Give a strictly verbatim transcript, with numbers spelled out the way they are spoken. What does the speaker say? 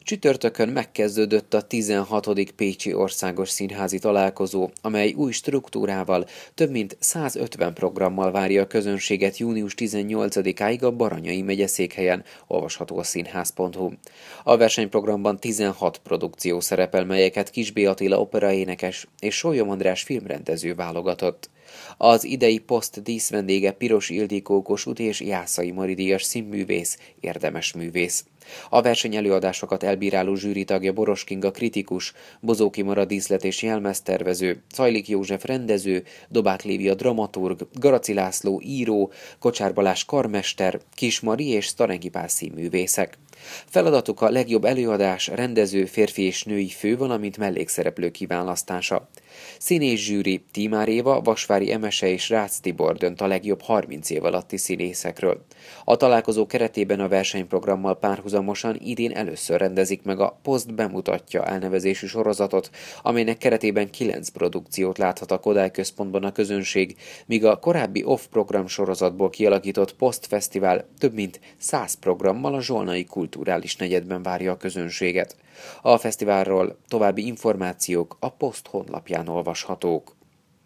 Csütörtökön megkezdődött a tizenhatodik Pécsi Országos Színházi Találkozó, amely új struktúrával, több mint százötven programmal várja a közönséget június tizennyolcadikáig a Baranyai megyeszékhelyen, olvasható a színház pont hu. A versenyprogramban tizenhat produkció szerepel, melyeket Kis B. Attila operaénekes és Sólyom András filmrendező válogatott. Az idei poszt díszvendége Piros Ildikó Kossuth és Jászai Mari díjas színművész, érdemes művész. A verseny előadásokat elbíráló zsűritagja Boros Kinga kritikus, Bozóki Mara díszlet és jelmeztervező, Czajlik József rendező, Dobák Lívia dramaturg, Garaci László író, Kocsár Balázs karmester, Kis Mari és Sztarenki Pál színművészek. Feladatuk a legjobb előadás, rendező, férfi és női fő, valamint mellékszereplő kiválasztása. Színész zsűri Tímár Éva, Vasvári Emese és Rácz Tibor dönt a legjobb harminc év alatti színészekről. A találkozó keretében a versenyprogrammal párhuzamosan idén először rendezik meg a Poszt bemutatja elnevezésű sorozatot, amelynek keretében kilenc produkciót láthat a Kodály Központban a közönség, míg a korábbi Off program sorozatból kialakított Poszt Fesztivál több mint száz programmal a Zsolnai Kulturális Negyedben várja a közönséget. A fesztiválról további információk a Poszt honlapján olvashatók.